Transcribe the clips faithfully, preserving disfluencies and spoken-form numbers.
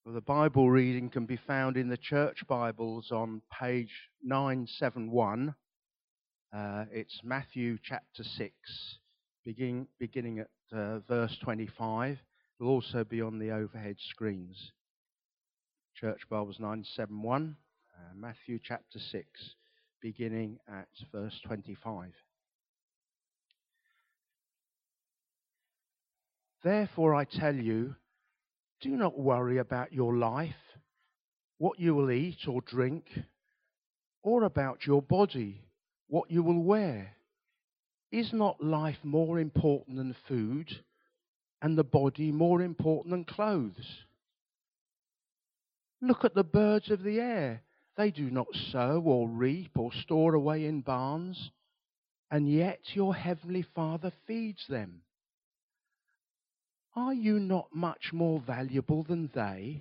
Well, the Bible reading can be found in the Church Bibles on page nine seventy-one. Uh, it's Matthew chapter six, begin, beginning at uh, verse twenty-five. It will also be on the overhead screens. Church Bibles nine seventy-one, uh, Matthew chapter six, beginning at verse twenty-five. Therefore I tell you, do not worry about your life, what you will eat or drink, or about your body, what you will wear. Is not life more important than food, and the body more important than clothes? Look at the birds of the air. They do not sow or reap or store away in barns, and yet your heavenly Father feeds them. Are you not much more valuable than they?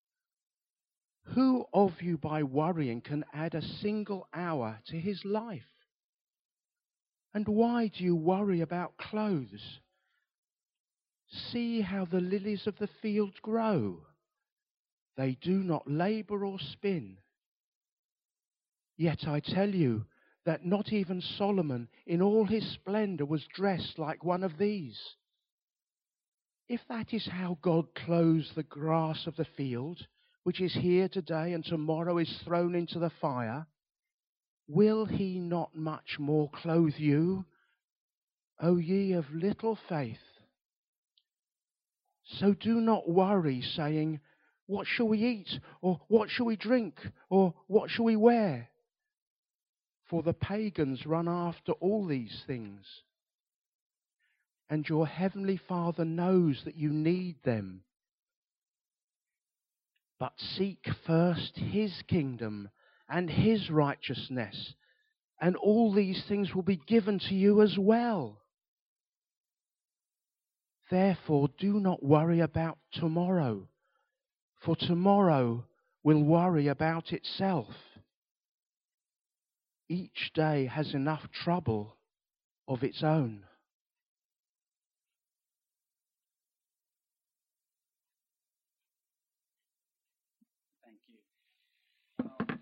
Who of you by worrying can add a single hour to his life? And why do you worry about clothes? See how the lilies of the field grow. They do not labor or spin. Yet I tell you that not even Solomon in all his splendor was dressed like one of these. If that is how God clothes the grass of the field, which is here today and tomorrow is thrown into the fire, will he not much more clothe you, O ye of little faith? So do not worry, saying, what shall we eat? Or what shall we drink? Or what shall we wear? For the pagans run after all these things. And your heavenly Father knows that you need them. But seek first his kingdom and his righteousness, and all these things will be given to you as well. Therefore, do not worry about tomorrow, for tomorrow will worry about itself. Each day has enough trouble of its own. Thank you.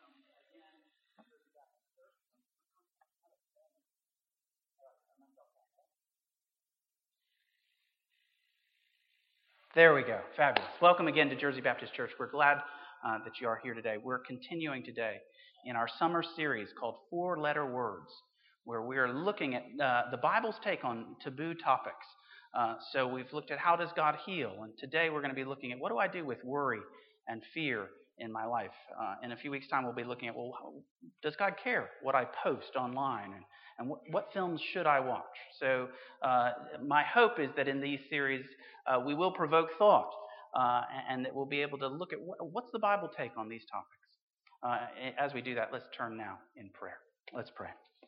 There we go. Fabulous. Welcome again to Jersey Baptist Church. We're glad uh, that you are here today. We're continuing today in our summer series called Four Letter Words, where we're looking at uh, the Bible's take on taboo topics. Uh, so we've looked at how does God heal, and today we're going to be looking at what do I do with worry and fear in my life. Uh, in a few weeks' time, we'll be looking at, well, how, does God care what I post online, and, and what, what films should I watch? So uh, my hope is that in these series, uh, we will provoke thought, uh, and that we'll be able to look at what, what's the Bible take on these topics. Uh, as we do that, let's turn now in prayer. Let's pray.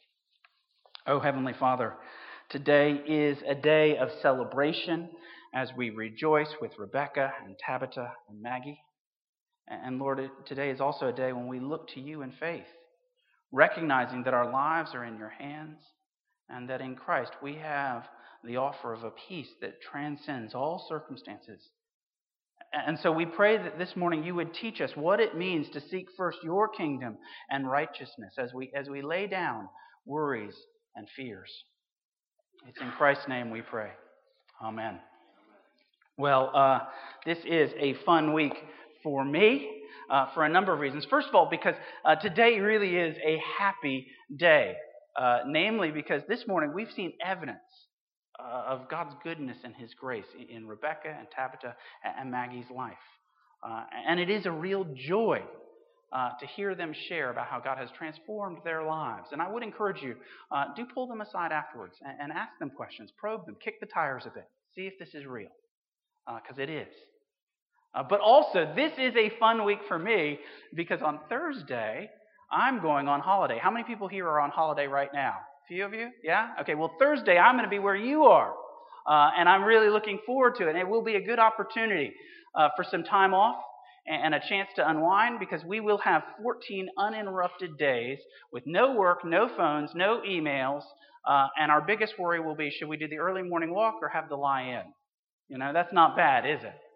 Oh, Heavenly Father, today is a day of celebration as we rejoice with Rebecca and Tabitha and Maggie. And Lord, today is also a day when we look to you in faith, recognizing that our lives are in your hands and that in Christ we have the offer of a peace that transcends all circumstances. And so we pray that this morning you would teach us what it means to seek first your kingdom and righteousness as we as we lay down worries and fears. It's in Christ's name we pray. Amen. Well, uh, this is a fun week for me uh, for a number of reasons. First of all, because uh, today really is a happy day, uh, namely because this morning we've seen evidence uh, of God's goodness and his grace in, in Rebecca and Tabitha and Maggie's life. Uh, and it is a real joy uh, to hear them share about how God has transformed their lives. And I would encourage you, uh, do pull them aside afterwards and, and ask them questions, probe them, kick the tires a bit, see if this is real, because uh, it is. Uh, but also, this is a fun week for me because on Thursday, I'm going on holiday. How many people here are on holiday right now? A few of you? Yeah? Okay, well, Thursday, I'm going to be where you are. Uh, and I'm really looking forward to it. And it will be a good opportunity uh, for some time off and, and a chance to unwind because we will have fourteen uninterrupted days with no work, no phones, no emails. Uh, and our biggest worry will be, should we do the early morning walk or have the lie-in? You know, that's not bad, is it?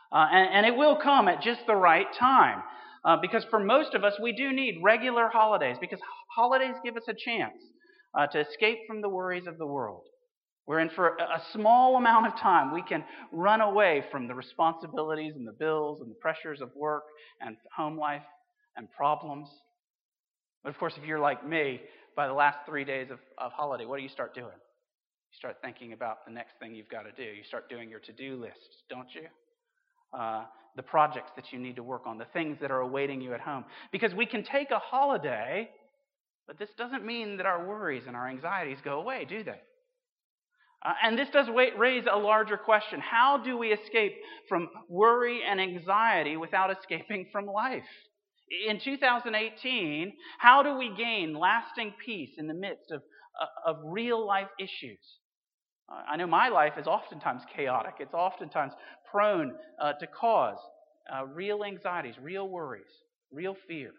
Uh, and, and it will come at just the right time. Uh, because for most of us, we do need regular holidays, because holidays give us a chance uh, to escape from the worries of the world. We're in for a small amount of time. We can run away from the responsibilities and the bills and the pressures of work and home life and problems. But of course, if you're like me, by the last three days of, of holiday, what do you start doing? You start thinking about the next thing you've got to do. You start doing your to-do lists, don't you? Uh, the projects that you need to work on, the things that are awaiting you at home. Because we can take a holiday, but this doesn't mean that our worries and our anxieties go away, do they? Uh, and this does raise a larger question. How do we escape from worry and anxiety without escaping from life? In two thousand eighteen, how do we gain lasting peace in the midst of, uh, of real life issues? Uh, I know my life is oftentimes chaotic. It's oftentimes prone uh, to cause uh, real anxieties, real worries, real fears.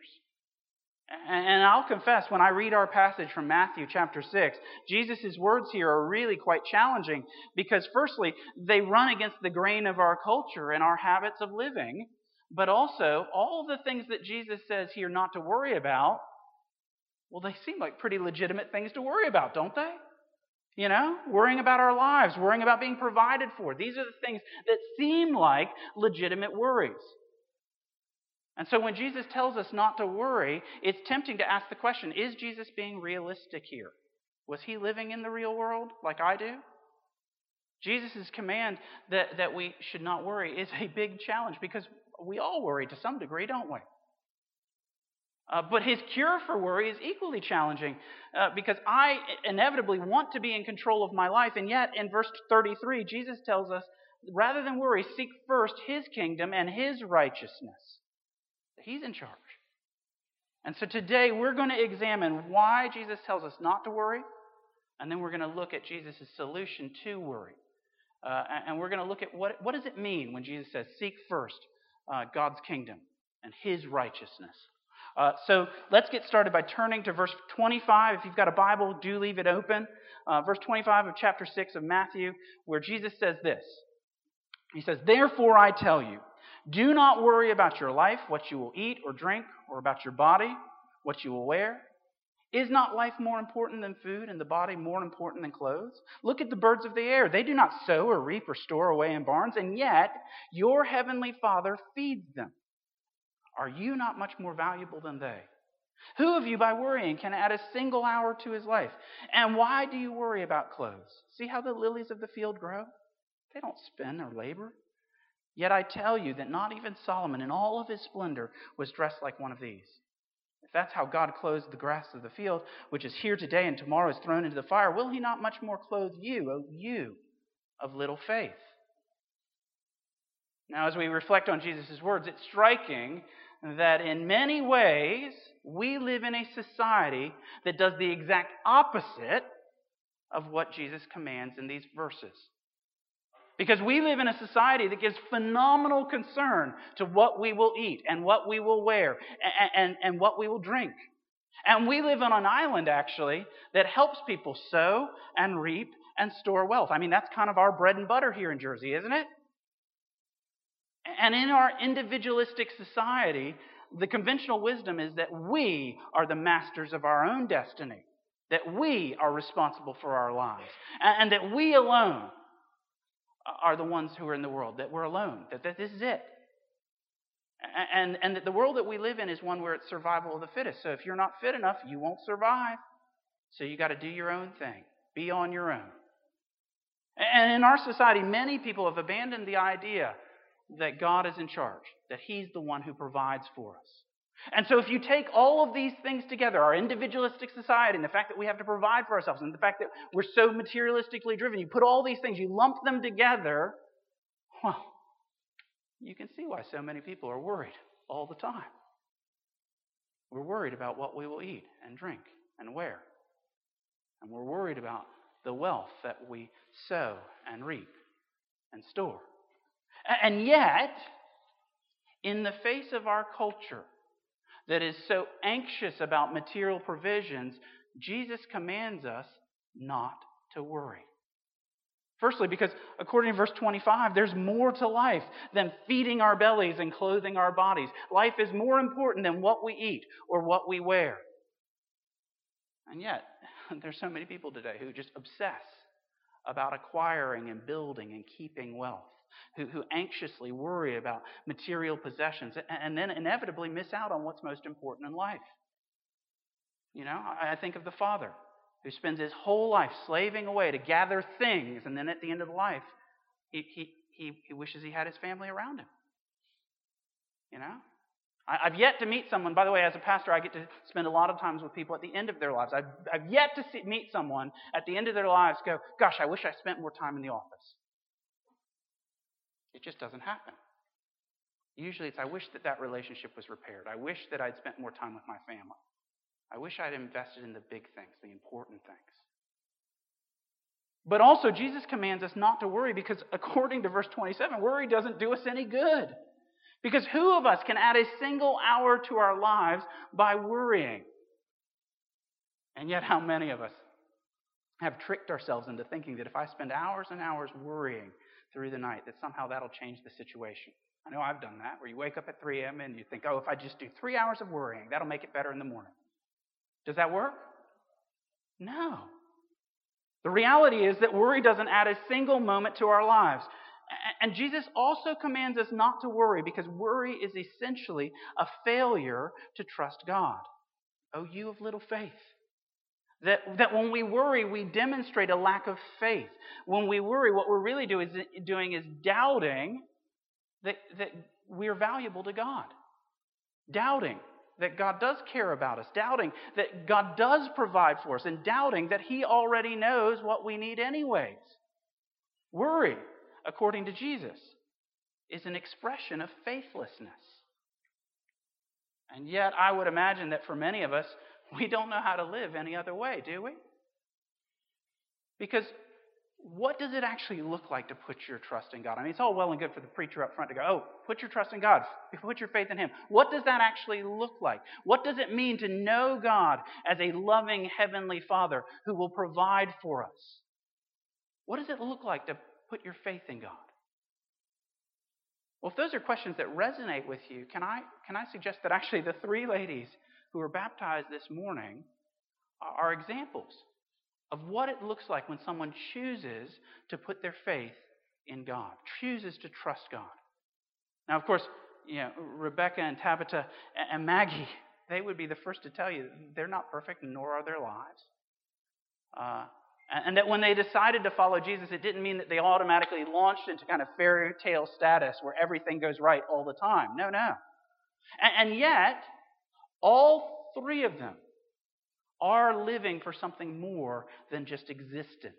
And I'll confess, when I read our passage from Matthew chapter six, Jesus' words here are really quite challenging because, firstly, they run against the grain of our culture and our habits of living, but also all the things that Jesus says here not to worry about, well, they seem like pretty legitimate things to worry about, don't they? You know, worrying about our lives, worrying about being provided for. These are the things that seem like legitimate worries. And so when Jesus tells us not to worry, it's tempting to ask the question, is Jesus being realistic here? Was he living in the real world like I do? Jesus' command that, that we should not worry is a big challenge because we all worry to some degree, don't we? Uh, but his cure for worry is equally challenging uh, because I inevitably want to be in control of my life. And yet, in verse thirty-three, Jesus tells us, rather than worry, seek first his kingdom and his righteousness. He's in charge. And so today we're going to examine why Jesus tells us not to worry, and then we're going to look at Jesus' solution to worry. Uh, and we're going to look at what, what does it mean when Jesus says, seek first uh, God's kingdom and his righteousness. Uh, so let's get started by turning to verse twenty-five. If you've got a Bible, do leave it open. Uh, verse twenty-five of chapter six of Matthew, where Jesus says this. He says, therefore I tell you, do not worry about your life, what you will eat or drink, or about your body, what you will wear. Is not life more important than food, and the body more important than clothes? Look at the birds of the air. They do not sow or reap or store away in barns, and yet your heavenly Father feeds them. Are you not much more valuable than they? Who of you, by worrying, can add a single hour to his life? And why do you worry about clothes? See how the lilies of the field grow? They don't spin or labor. Yet I tell you that not even Solomon in all of his splendor was dressed like one of these. If that's how God clothes the grass of the field, which is here today and tomorrow is thrown into the fire, will he not much more clothe you, O you of little faith? Now, as we reflect on Jesus' words, it's striking that in many ways we live in a society that does the exact opposite of what Jesus commands in these verses. Because we live in a society that gives phenomenal concern to what we will eat and what we will wear and, and, and what we will drink. And we live on an island, actually, that helps people sow and reap and store wealth. I mean, that's kind of our bread and butter here in Jersey, isn't it? And in our individualistic society, the conventional wisdom is that we are the masters of our own destiny, that we are responsible for our lives, and, and that we alone are the ones who are in the world, that we're alone, that, that this is it. And, and that the world that we live in is one where it's survival of the fittest. So if you're not fit enough, you won't survive. So you got to do your own thing. Be on your own. And in our society, many people have abandoned the idea that God is in charge, that he's the one who provides for us. And so if you take all of these things together, our individualistic society and the fact that we have to provide for ourselves and the fact that we're so materialistically driven, you put all these things, you lump them together, well, you can see why so many people are worried all the time. We're worried about what we will eat and drink and wear. And we're worried about the wealth that we sow and reap and store. And yet, in the face of our culture that is so anxious about material provisions, Jesus commands us not to worry. Firstly, because according to verse twenty-five, there's more to life than feeding our bellies and clothing our bodies. Life is more important than what we eat or what we wear. And yet, there's so many people today who just obsess about acquiring and building and keeping wealth, who, who anxiously worry about material possessions and then inevitably miss out on what's most important in life. You know, I think of the father who spends his whole life slaving away to gather things, and then at the end of life, he, he, he, he wishes he had his family around him. You know? I, I've yet to meet someone, by the way, as a pastor, I get to spend a lot of times with people at the end of their lives. I've, I've yet to see, meet someone at the end of their lives go, gosh, I wish I spent more time in the office. It just doesn't happen. Usually it's, I wish that that relationship was repaired. I wish that I'd spent more time with my family. I wish I'd invested in the big things, the important things. But also, Jesus commands us not to worry because according to verse twenty-seven, worry doesn't do us any good. Because who of us can add a single hour to our lives by worrying? And yet, how many of us have tricked ourselves into thinking that if I spend hours and hours worrying through the night, that somehow that'll change the situation? I know I've done that, where you wake up at three a.m. and you think, oh, if I just do three hours of worrying, that'll make it better in the morning. Does that work? No. The reality is that worry doesn't add a single moment to our lives. And Jesus also commands us not to worry because worry is essentially a failure to trust God. Oh, you of little faith. That, that when we worry, we demonstrate a lack of faith. When we worry, what we're really do is, doing is doubting that, that we're valuable to God. Doubting that God does care about us, doubting that God does provide for us, and doubting that He already knows what we need anyways. Worry, according to Jesus, is an expression of faithlessness. And yet, I would imagine that for many of us, we don't know how to live any other way, do we? Because what does it actually look like to put your trust in God? I mean, it's all well and good for the preacher up front to go, oh, put your trust in God, put your faith in Him. What does that actually look like? What does it mean to know God as a loving Heavenly Father who will provide for us? What does it look like to put your faith in God? Well, if those are questions that resonate with you, can I, can I suggest that actually the three ladies who were baptized this morning are examples of what it looks like when someone chooses to put their faith in God, chooses to trust God. Now, of course, you know, Rebecca and Tabitha and Maggie, they would be the first to tell you they're not perfect, nor are their lives. Uh, and that when they decided to follow Jesus, it didn't mean that they automatically launched into kind of fairy tale status where everything goes right all the time. No, no. And, and yet, all three of them are living for something more than just existence.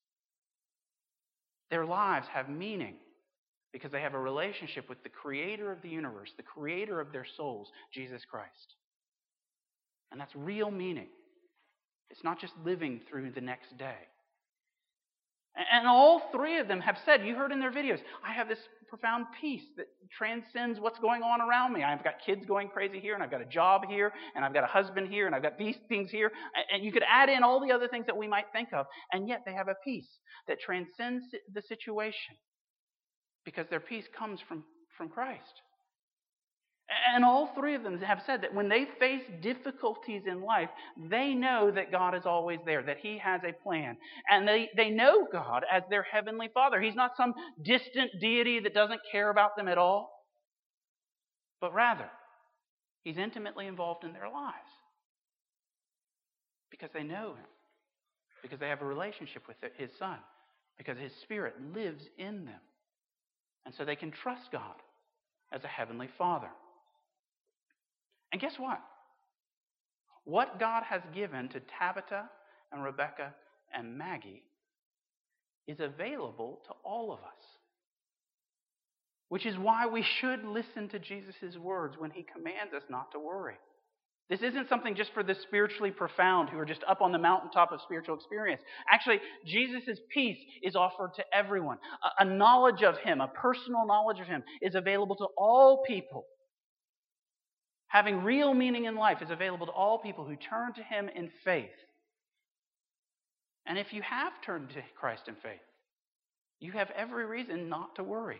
Their lives have meaning because they have a relationship with the creator of the universe, the creator of their souls, Jesus Christ. And that's real meaning. It's not just living through the next day. And all three of them have said, you heard in their videos, I have this profound peace that transcends what's going on around me. I've got kids going crazy here, and I've got a job here, and I've got a husband here, and I've got these things here. And you could add in all the other things that we might think of, and yet they have a peace that transcends the situation because their peace comes from, from Christ. And all three of them have said that when they face difficulties in life, they know that God is always there, that He has a plan. And they, they know God as their Heavenly Father. He's not some distant deity that doesn't care about them at all, but rather, He's intimately involved in their lives because they know Him, because they have a relationship with His Son, because His Spirit lives in them. And so they can trust God as a Heavenly Father. And guess what? What God has given to Tabitha and Rebecca and Maggie is available to all of us. Which is why we should listen to Jesus' words when He commands us not to worry. This isn't something just for the spiritually profound who are just up on the mountaintop of spiritual experience. Actually, Jesus' peace is offered to everyone. A, a knowledge of Him, a personal knowledge of Him, is available to all people. Having real meaning in life is available to all people who turn to Him in faith. And if you have turned to Christ in faith, you have every reason not to worry.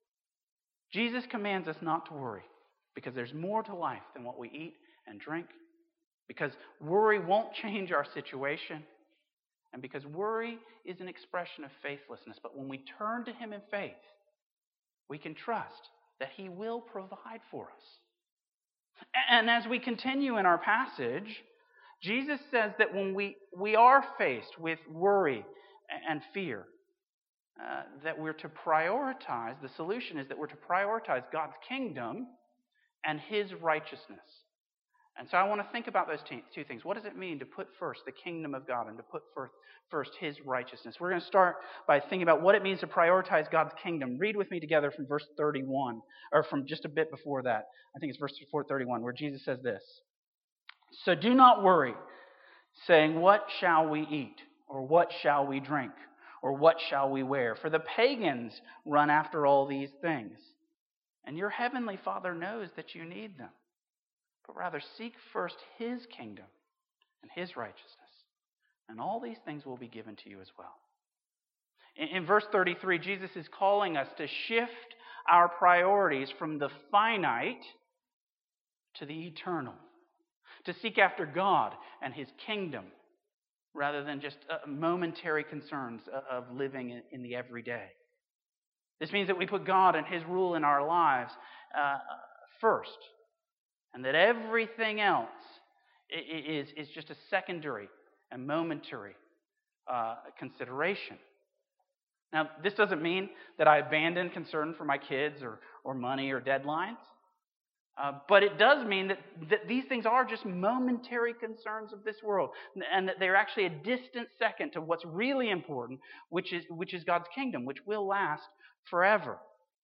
Jesus commands us not to worry because there's more to life than what we eat and drink, because worry won't change our situation, and because worry is an expression of faithlessness. But when we turn to Him in faith, we can trust that He will provide for us. And as we continue in our passage, Jesus says that when we, we are faced with worry and fear, uh, that we're to prioritize, the solution is that we're to prioritize God's kingdom and His righteousness. And so I want to think about those two things. What does it mean to put first the kingdom of God and to put first His righteousness? We're going to start by thinking about what it means to prioritize God's kingdom. Read with me together from verse thirty-one, or from just a bit before that. I think it's verse four thirty-one, where Jesus says this. So do not worry, saying, what shall we eat? Or what shall we drink? Or what shall we wear? For the pagans run after all these things. And your heavenly Father knows that you need them. But rather seek first His kingdom and His righteousness, and all these things will be given to you as well. In, in verse thirty-three, Jesus is calling us to shift our priorities from the finite to the eternal, to seek after God and His kingdom rather than just uh, momentary concerns of living in, in the everyday. This means that we put God and His rule in our lives uh, first, and that everything else is, is just a secondary and momentary uh, consideration. Now, this doesn't mean that I abandon concern for my kids or, or money or deadlines. Uh, but it does mean that, that these things are just momentary concerns of this world, and that they're actually a distant second to what's really important, which is, which is God's kingdom, which will last forever.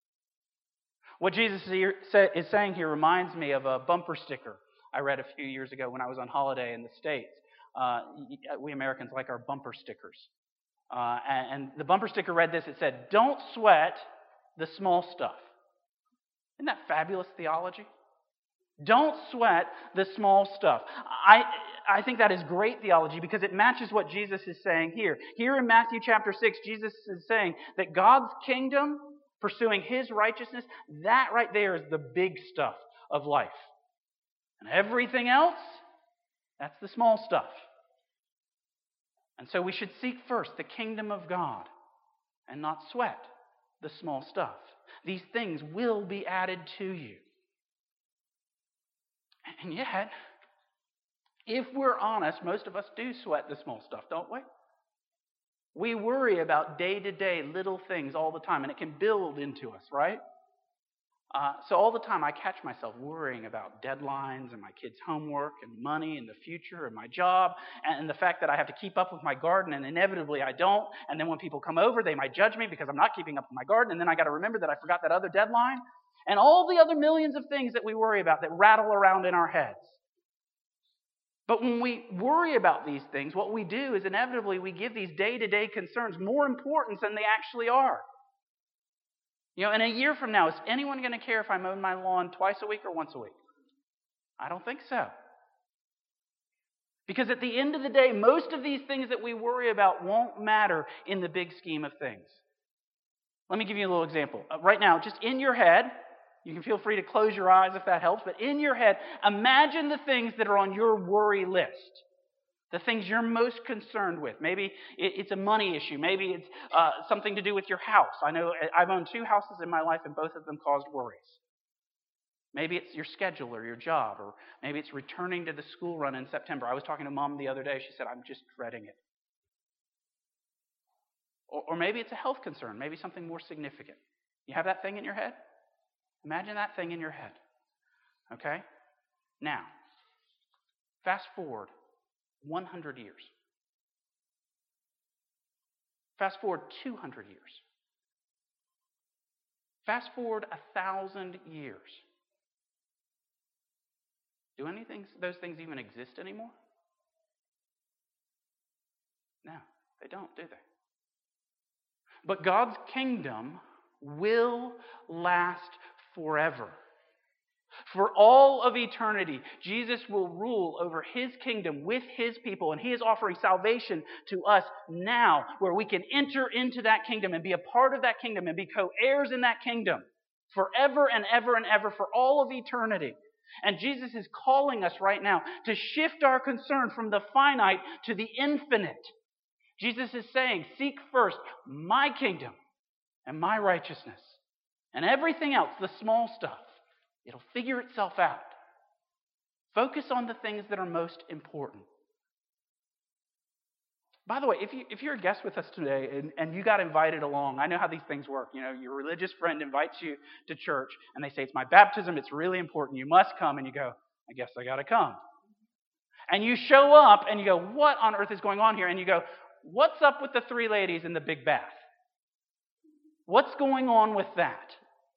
What Jesus is saying here reminds me of a bumper sticker I read a few years ago when I was on holiday in the States. Uh, we Americans like our bumper stickers. Uh, and, and the bumper sticker read this. It said, "Don't sweat the small stuff." Isn't that fabulous theology? Don't sweat the small stuff. I, I think that is great theology because it matches what Jesus is saying here. Here in Matthew chapter six, Jesus is saying that God's kingdom, pursuing His righteousness, that right there is the big stuff of life. And everything else, that's the small stuff. And so we should seek first the kingdom of God and not sweat the small stuff. These things will be added to you. And yet, if we're honest, most of us do sweat the small stuff, don't we? We worry about day-to-day little things all the time, and it can build into us, right? Uh, so all the time I catch myself worrying about deadlines and my kids' homework and money and the future and my job and the fact that I have to keep up with my garden, and inevitably I don't. And then when people come over, they might judge me because I'm not keeping up with my garden, and then I got to remember that I forgot that other deadline. And all the other millions of things that we worry about that rattle around in our heads. But when we worry about these things, what we do is inevitably we give these day-to-day concerns more importance than they actually are. You know, in a year from now, is anyone going to care if I mow my lawn twice a week or once a week? I don't think so. Because at the end of the day, most of these things that we worry about won't matter in the big scheme of things. Let me give you a little example. Uh, right now, just in your head, you can feel free to close your eyes if that helps, but in your head, imagine the things that are on your worry list. The things you're most concerned with. Maybe it's a money issue. Maybe it's uh, something to do with your house. I know I've owned two houses in my life, and both of them caused worries. Maybe it's your schedule or your job, or maybe it's returning to the school run in September. I was talking to Mom the other day. She said, "I'm just dreading it." Or, or maybe it's a health concern. Maybe something more significant. You have that thing in your head? Imagine that thing in your head. Okay? Now, fast forward one hundred years. Fast forward two hundred years. Fast forward one thousand years. Do anything, those things even exist anymore? No, they don't, do they? But God's kingdom will last forever. For all of eternity, Jesus will rule over his kingdom with his people, and he is offering salvation to us now, where we can enter into that kingdom and be a part of that kingdom and be co-heirs in that kingdom forever and ever and ever for all of eternity. And Jesus is calling us right now to shift our concern from the finite to the infinite. Jesus is saying, seek first my kingdom and my righteousness, and everything else, the small stuff, it'll figure itself out. Focus on the things that are most important. By the way, if, you, if you're a guest with us today and, and you got invited along, I know how these things work. You know, your religious friend invites you to church and they say, it's my baptism, it's really important, you must come. And you go, I guess I got to come. And you show up and you go, what on earth is going on here? And you go, what's up with the three ladies in the big bath? What's going on with that?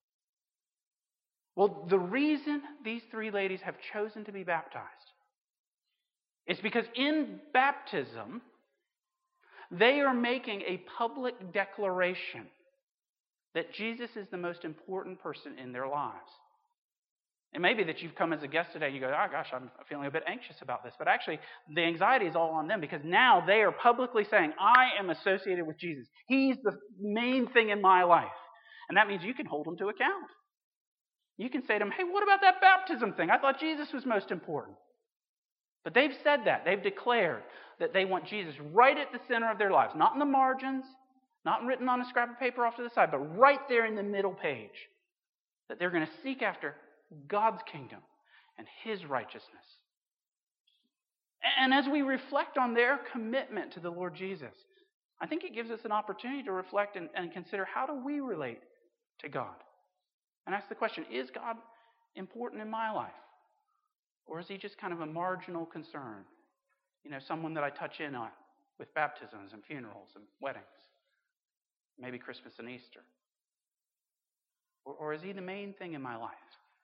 Well, the reason these three ladies have chosen to be baptized is because in baptism, they are making a public declaration that Jesus is the most important person in their lives. It may be that you've come as a guest today and you go, oh gosh, I'm feeling a bit anxious about this. But actually, the anxiety is all on them because now they are publicly saying, I am associated with Jesus. He's the main thing in my life. And that means you can hold them to account. You can say to them, hey, what about that baptism thing? I thought Jesus was most important. But they've said that. They've declared that they want Jesus right at the center of their lives. Not in the margins, not written on a scrap of paper off to the side, but right there in the middle page. That they're going to seek after God's kingdom and his righteousness. And as we reflect on their commitment to the Lord Jesus, I think it gives us an opportunity to reflect and, and consider, how do we relate to God? And ask the question, is God important in my life? Or is he just kind of a marginal concern? You know, someone that I touch in on with baptisms and funerals and weddings. Maybe Christmas and Easter. Or, or is he the main thing in my life?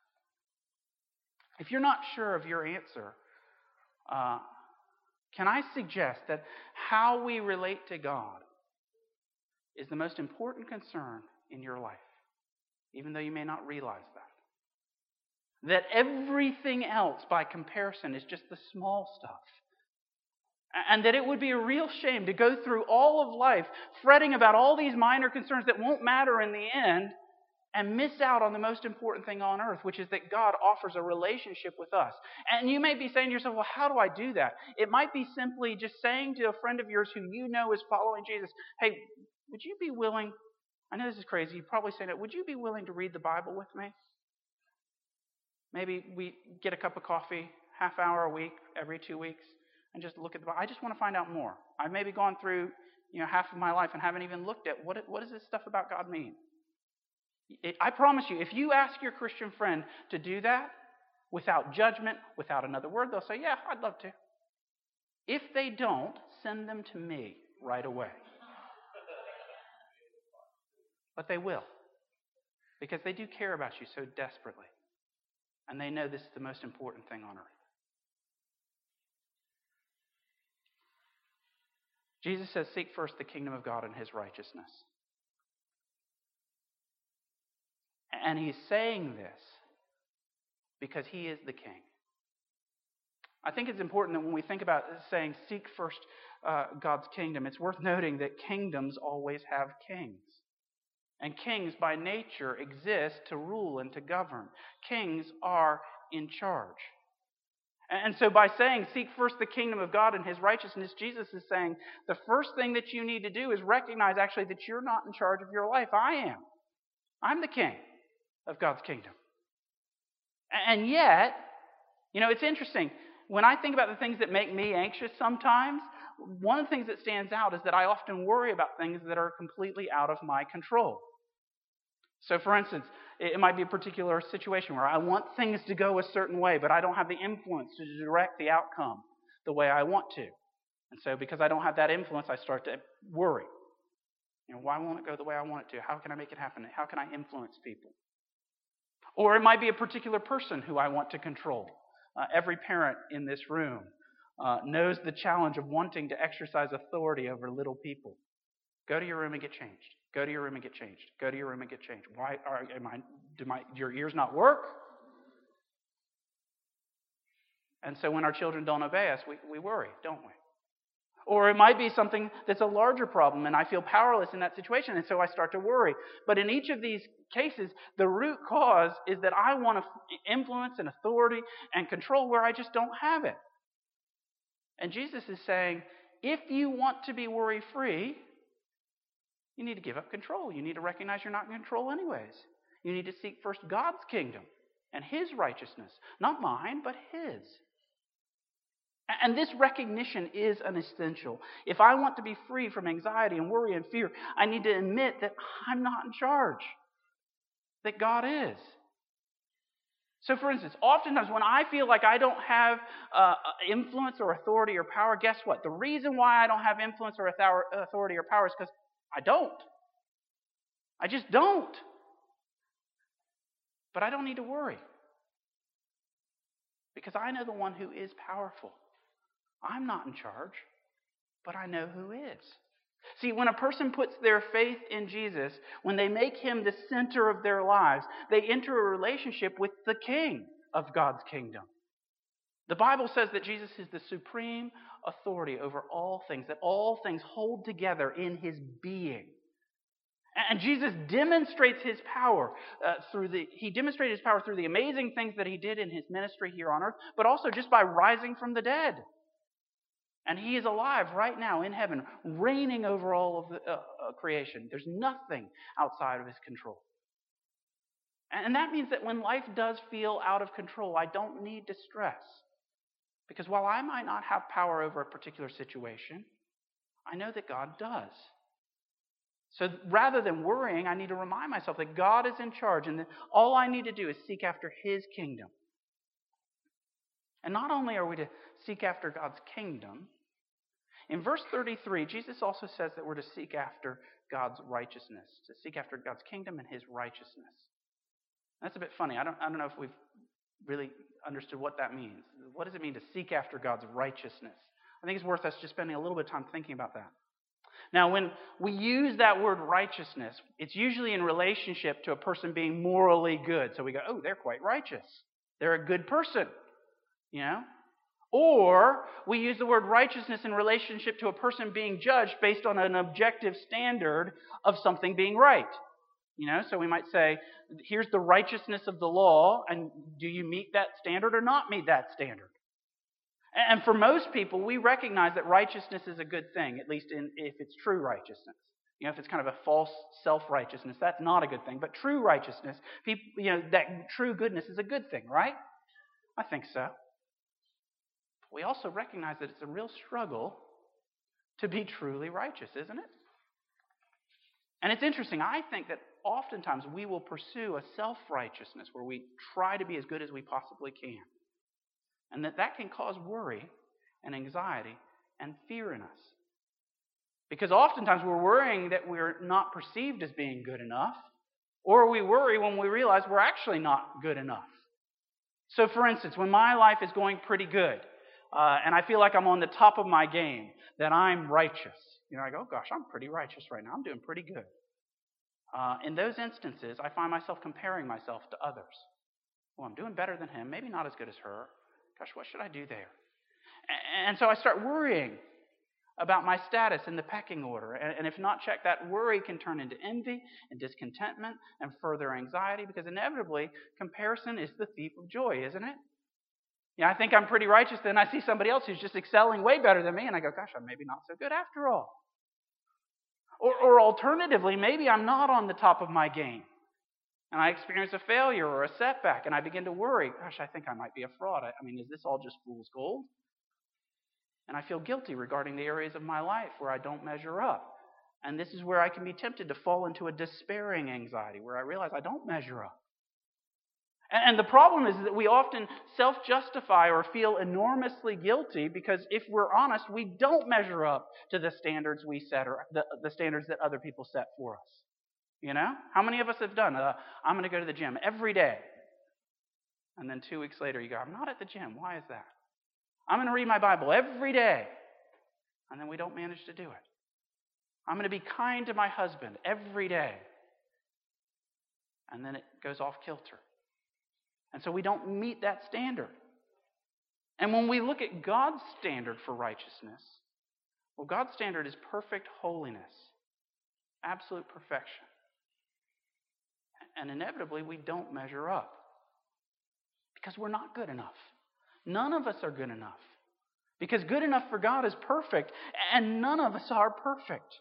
If you're not sure of your answer, uh, can I suggest that how we relate to God is the most important concern in your life? Even though you may not realize that. That everything else, by comparison, is just the small stuff. And that it would be a real shame to go through all of life fretting about all these minor concerns that won't matter in the end and miss out on the most important thing on earth, which is that God offers a relationship with us. And you may be saying to yourself, well, how do I do that? It might be simply just saying to a friend of yours who you know is following Jesus, hey, would you be willing... I know this is crazy. You're probably saying it. Would you be willing to read the Bible with me? Maybe we get a cup of coffee, half hour a week, every two weeks, and just look at the Bible. I just want to find out more. I've maybe gone through, you know, half of my life and haven't even looked at what what does this stuff about God mean. It, I promise you, if you ask your Christian friend to do that without judgment, without another word, they'll say, yeah, I'd love to. If they don't, send them to me right away. But they will, because they do care about you so desperately. And they know this is the most important thing on earth. Jesus says, seek first the kingdom of God and his righteousness. And he's saying this because he is the king. I think it's important that when we think about saying, seek first uh, God's kingdom, it's worth noting that kingdoms always have kings. And kings, by nature, exist to rule and to govern. Kings are in charge. And so by saying, seek first the kingdom of God and his righteousness, Jesus is saying, the first thing that you need to do is recognize, actually, that you're not in charge of your life. I am. I'm the king of God's kingdom. And yet, you know, it's interesting. When I think about the things that make me anxious sometimes, one of the things that stands out is that I often worry about things that are completely out of my control. So, for instance, it might be a particular situation where I want things to go a certain way, but I don't have the influence to direct the outcome the way I want to. And so because I don't have that influence, I start to worry. You know, why won't it go the way I want it to? How can I make it happen? How can I influence people? Or it might be a particular person who I want to control. Uh, every parent in this room uh, knows the challenge of wanting to exercise authority over little people. Go to your room and get changed. Go to your room and get changed. Go to your room and get changed. Why are am I? Do my your ears not work? And so when our children don't obey us, we, we worry, don't we? Or it might be something that's a larger problem, and I feel powerless in that situation, and so I start to worry. But in each of these cases, the root cause is that I want to influence and authority and control where I just don't have it. And Jesus is saying, if you want to be worry-free, you need to give up control. You need to recognize you're not in control anyways. You need to seek first God's kingdom and His righteousness. Not mine, but His. And this recognition is an essential. If I want to be free from anxiety and worry and fear, I need to admit that I'm not in charge, that God is. So, for instance, oftentimes when I feel like I don't have uh, influence or authority or power, guess what? The reason why I don't have influence or authority or power is because I don't. I just don't. But I don't need to worry, because I know the one who is powerful. I'm not in charge, but I know who is. See, when a person puts their faith in Jesus, when they make Him the center of their lives, they enter a relationship with the King of God's kingdom. The Bible says that Jesus is the supreme authority over all things, that all things hold together in His being. And Jesus demonstrates His power uh, through the, He demonstrated His power through the amazing things that He did in His ministry here on earth, but also just by rising from the dead. And He is alive right now in heaven, reigning over all of the uh, uh, creation. There's nothing outside of His control. And that means that when life does feel out of control, I don't need to stress. Because while I might not have power over a particular situation, I know that God does. So rather than worrying, I need to remind myself that God is in charge, and that all I need to do is seek after His kingdom. And not only are we to seek after God's kingdom, in verse thirty-three, Jesus also says that we're to seek after God's righteousness, to seek after God's kingdom and His righteousness. That's a bit funny. I don't, I don't know if we've really understood what that means. What does it mean to seek after God's righteousness? I think it's worth us just spending a little bit of time thinking about that. Now, when we use that word righteousness, it's usually in relationship to a person being morally good. So we go, oh, they're quite righteous. They're a good person, you know? Or we use the word righteousness in relationship to a person being judged based on an objective standard of something being right. You know, so we might say, here's the righteousness of the law, and do you meet that standard or not meet that standard? And for most people, we recognize that righteousness is a good thing, at least in, if it's true righteousness. You know, if it's kind of a false self-righteousness, that's not a good thing. But true righteousness, people, you know, that true goodness is a good thing, right? I think so. We also recognize that it's a real struggle to be truly righteous, isn't it? And it's interesting. I think that oftentimes we will pursue a self-righteousness where we try to be as good as we possibly can. And that that can cause worry and anxiety and fear in us. Because oftentimes we're worrying that we're not perceived as being good enough, or we worry when we realize we're actually not good enough. So for instance, when my life is going pretty good, uh, and I feel like I'm on the top of my game, that I'm righteous. You know, I go, oh gosh, I'm pretty righteous right now. I'm doing pretty good. Uh, in those instances, I find myself comparing myself to others. Well, I'm doing better than him, maybe not as good as her. Gosh, what should I do there? And so I start worrying about my status in the pecking order. And if not checked, that worry can turn into envy and discontentment and further anxiety, because inevitably, comparison is the thief of joy, isn't it? Yeah, I think I'm pretty righteous, then I see somebody else who's just excelling way better than me, and I go, gosh, I'm maybe not so good after all. Or, or alternatively, maybe I'm not on the top of my game, and I experience a failure or a setback, and I begin to worry, gosh, I think I might be a fraud. I, I mean, is this all just fool's gold? And I feel guilty regarding the areas of my life where I don't measure up. And this is where I can be tempted to fall into a despairing anxiety, where I realize I don't measure up. And the problem is that we often self-justify or feel enormously guilty because, if we're honest, we don't measure up to the standards we set, or the, the standards that other people set for us. You know? How many of us have done, uh, I'm going to go to the gym every day. And then two weeks later you go, I'm not at the gym. Why is that? I'm going to read my Bible every day. And then we don't manage to do it. I'm going to be kind to my husband every day. And then it goes off kilter. And so we don't meet that standard. And when we look at God's standard for righteousness, well, God's standard is perfect holiness, absolute perfection. And inevitably, we don't measure up because we're not good enough. None of us are good enough. Because good enough for God is perfect, and none of us are perfect.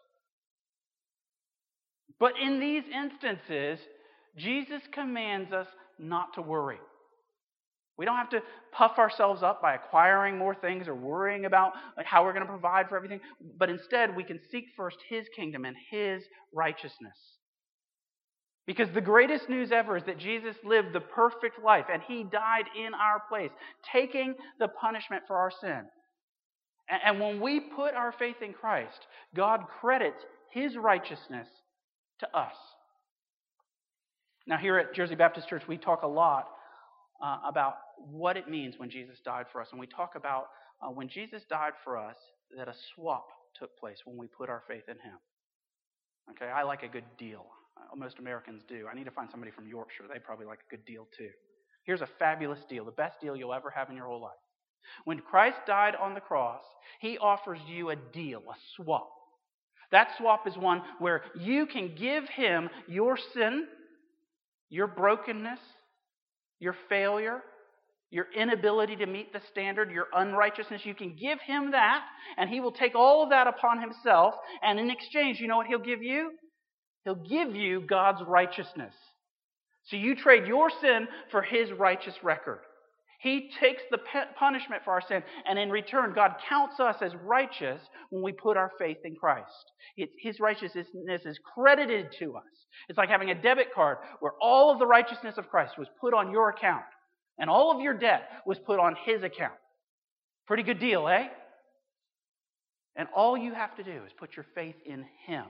But in these instances, Jesus commands us not to worry. We don't have to puff ourselves up by acquiring more things or worrying about how we're going to provide for everything. But instead, we can seek first His kingdom and His righteousness. Because the greatest news ever is that Jesus lived the perfect life and He died in our place, taking the punishment for our sin. And when we put our faith in Christ, God credits His righteousness to us. Now, here at Jersey Baptist Church, we talk a lot uh, about what it means when Jesus died for us. And we talk about uh, when Jesus died for us, that a swap took place when we put our faith in Him. Okay, I like a good deal. Most Americans do. I need to find somebody from Yorkshire. They probably like a good deal too. Here's a fabulous deal, the best deal you'll ever have in your whole life. When Christ died on the cross, He offers you a deal, a swap. That swap is one where you can give Him your sin, your brokenness, your failure, your inability to meet the standard, your unrighteousness. You can give Him that, and He will take all of that upon Himself. And in exchange, you know what He'll give you? He'll give you God's righteousness. So you trade your sin for His righteous record. He takes the punishment for our sin, and in return, God counts us as righteous when we put our faith in Christ. It, His righteousness is credited to us. It's like having a debit card where all of the righteousness of Christ was put on your account, and all of your debt was put on His account. Pretty good deal, eh? And all you have to do is put your faith in Him.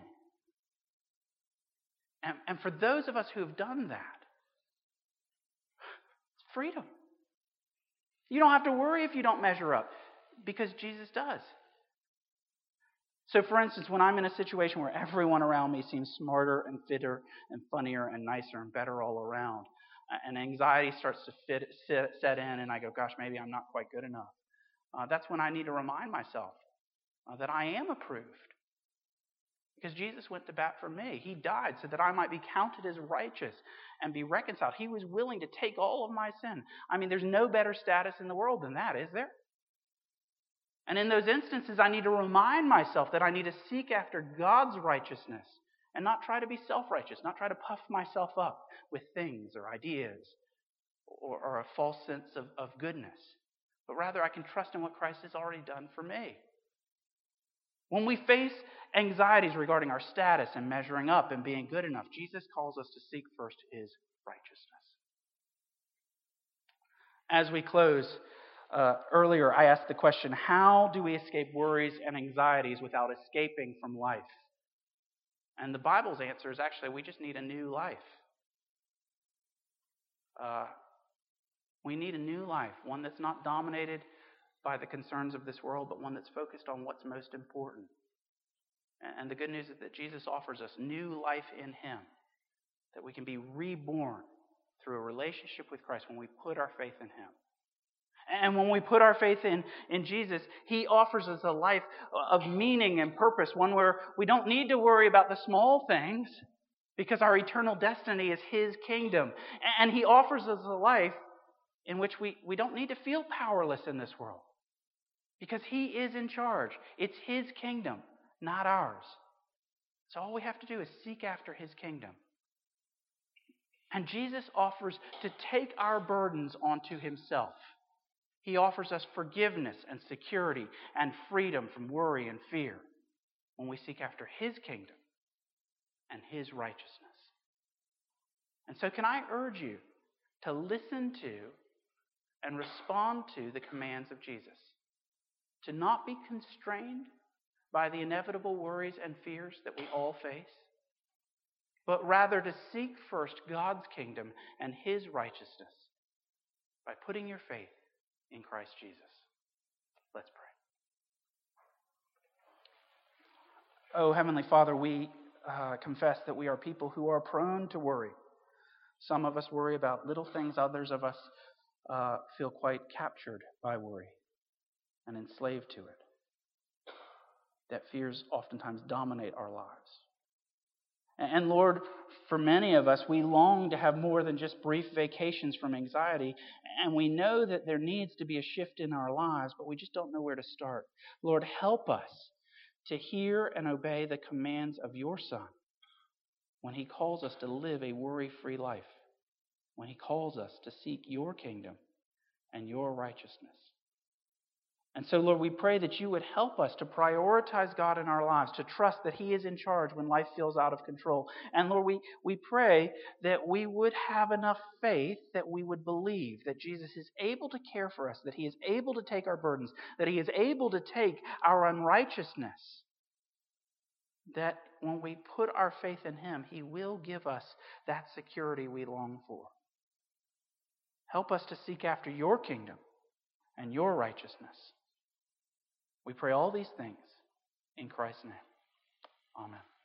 And, and for those of us who have done that, it's freedom. You don't have to worry if you don't measure up, because Jesus does. So, for instance, when I'm in a situation where everyone around me seems smarter and fitter and funnier and nicer and better all around, and anxiety starts to fit, sit, set in, and I go, gosh, maybe I'm not quite good enough, uh, that's when I need to remind myself uh, that I am approved. Because Jesus went to bat for me. He died so that I might be counted as righteous and be reconciled. He was willing to take all of my sin. I mean, there's no better status in the world than that, is there? And in those instances, I need to remind myself that I need to seek after God's righteousness and not try to be self-righteous, not try to puff myself up with things or ideas or, or a false sense of, of goodness. But rather, I can trust in what Christ has already done for me. When we face anxieties regarding our status and measuring up and being good enough, Jesus calls us to seek first His righteousness. As we close, uh, earlier I asked the question, how do we escape worries and anxieties without escaping from life? And the Bible's answer is actually we just need a new life. Uh, we need a new life, one that's not dominated by the concerns of this world, but one that's focused on what's most important. And the good news is that Jesus offers us new life in Him, that we can be reborn through a relationship with Christ when we put our faith in Him. And when we put our faith in, in Jesus, He offers us a life of meaning and purpose, one where we don't need to worry about the small things because our eternal destiny is His kingdom. And He offers us a life in which we, we don't need to feel powerless in this world because He is in charge. It's His kingdom, not ours. So all we have to do is seek after His kingdom. And Jesus offers to take our burdens onto Himself. He offers us forgiveness and security and freedom from worry and fear when we seek after His kingdom and His righteousness. And so can I urge you to listen to and respond to the commands of Jesus, to not be constrained by the inevitable worries and fears that we all face, but rather to seek first God's kingdom and His righteousness by putting your faith in Christ Jesus. Let's pray. Oh, Heavenly Father, we uh, confess that we are people who are prone to worry. Some of us worry about little things, others of us uh, feel quite captured by worry. and enslaved to it. That fears oftentimes dominate our lives. And Lord, for many of us, we long to have more than just brief vacations from anxiety, and we know that there needs to be a shift in our lives, but we just don't know where to start. Lord, help us to hear and obey the commands of your Son when he calls us to live a worry-free life, when he calls us to seek your kingdom and your righteousness. And so, Lord, we pray that you would help us to prioritize God in our lives, to trust that he is in charge when life feels out of control. And Lord, we, we pray that we would have enough faith that we would believe that Jesus is able to care for us, that he is able to take our burdens, that he is able to take our unrighteousness, that when we put our faith in him, he will give us that security we long for. Help us to seek after your kingdom and your righteousness. We pray all these things in Christ's name. Amen.